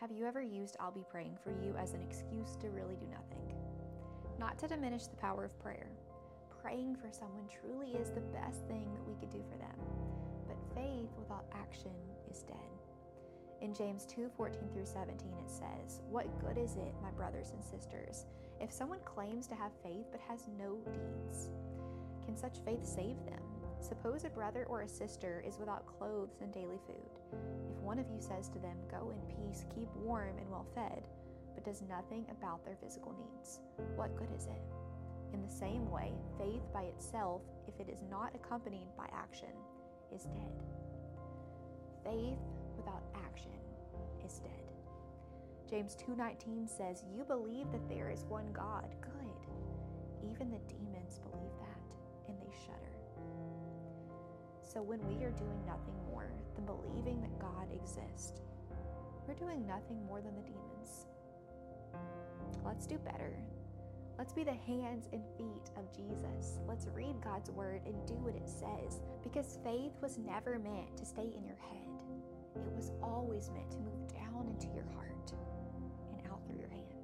Have you ever used "I'll be praying for you" as an excuse to really do nothing? Not to diminish the power of prayer. Praying for someone truly is the best thing that we could do for them. But faith without action is dead. In James 2:14-17 it says, "What good is it, my brothers and sisters, if someone claims to have faith but has no deeds? Can such faith save them? Suppose a brother or a sister is without clothes and daily food. If one of you says to them, 'Go in peace, keep warm and well fed,' but does nothing about their physical needs, what good is it? In the same way, faith by itself, if it is not accompanied by action, is dead." Faith without action is dead. James 2:19 says, "You believe that there is one God. Good. Even the demons believe that, and they shudder." So when we are doing nothing more than believing that God exists, we're doing nothing more than the demons. Let's do better. Let's be the hands and feet of Jesus. Let's read God's word and do what it says, because faith was never meant to stay in your head. It was always meant to move down into your heart and out through your hands.